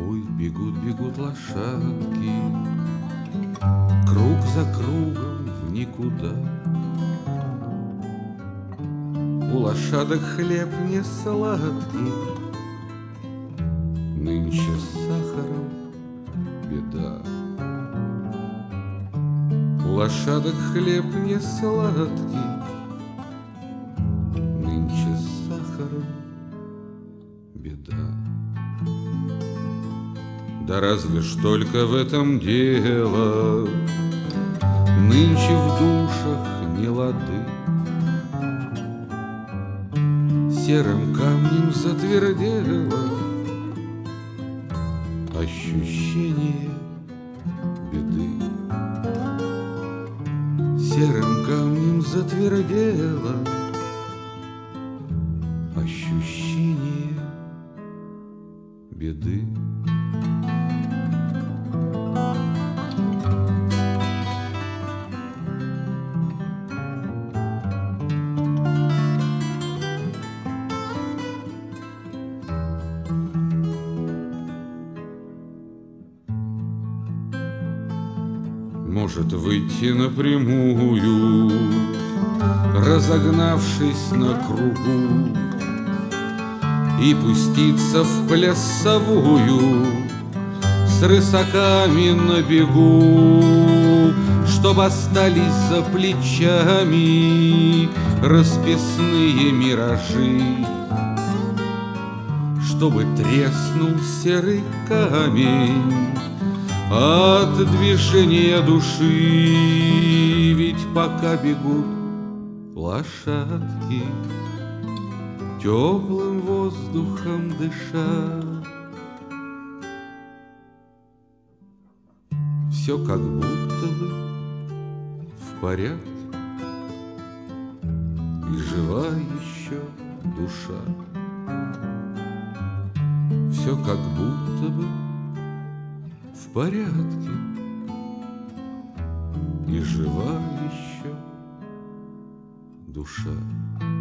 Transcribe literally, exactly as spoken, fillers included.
Ой, бегут, бегут лошадки, круг за кругом в никуда. У лошадок хлеб не сладкий, нынче с сахаром беда. У лошадок хлеб не сладкий, нынче с сахаром беда. Да разве ж только в этом дело, нынче в душах не лады. Серым камнем затвердело ощущение беды. Серым камнем затвердело ощущение беды. Может выйти напрямую, разогнавшись на кругу, и пуститься в плясовую с рысаками на бегу, чтоб остались за плечами расписные миражи, чтобы треснул серый камень от движения души. Ведь пока бегут лошадки, теплым воздухом дыша, все как будто бы в порядке, и жива еще душа. Все как будто бы в порядке, и жива еще душа.